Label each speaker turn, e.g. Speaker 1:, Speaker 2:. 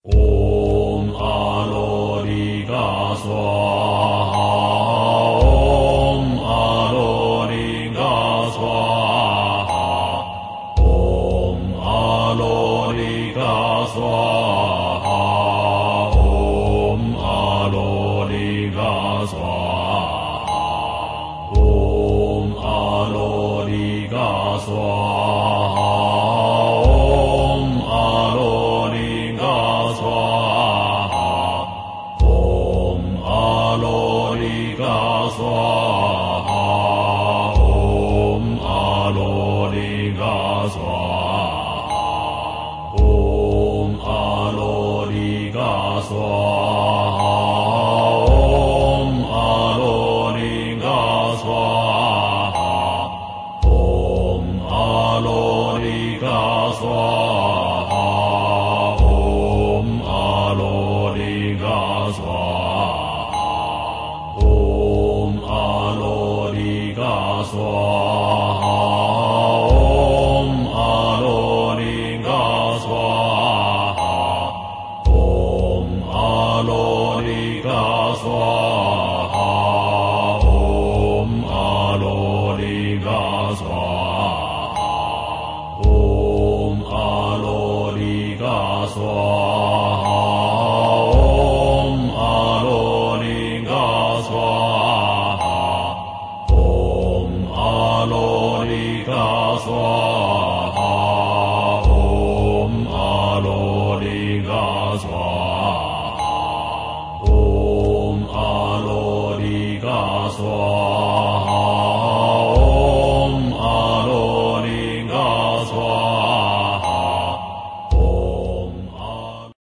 Speaker 1: 嗡阿罗利嘎娑哈，嗡阿罗利嘎娑哈，嗡阿罗利嘎娑哈，嗡阿罗利嘎娑哈，嗡阿罗利嘎娑哈。娑哈，嗡阿罗利嘎娑哈，嗡阿罗利嘎娑哈，嗡阿罗利嘎娑哈，嗡阿罗利嘎娑哈，嗡阿罗利嘎娑哈。嗡阿罗利嘎娑哈，嗡阿罗利嘎娑哈，嗡阿罗利嘎娑哈，嗡阿罗利嘎娑哈，嗡阿罗利嘎娑哈，嗡阿罗利嘎娑哈。嗡阿罗利嘎娑哈，嗡阿罗利嘎娑哈。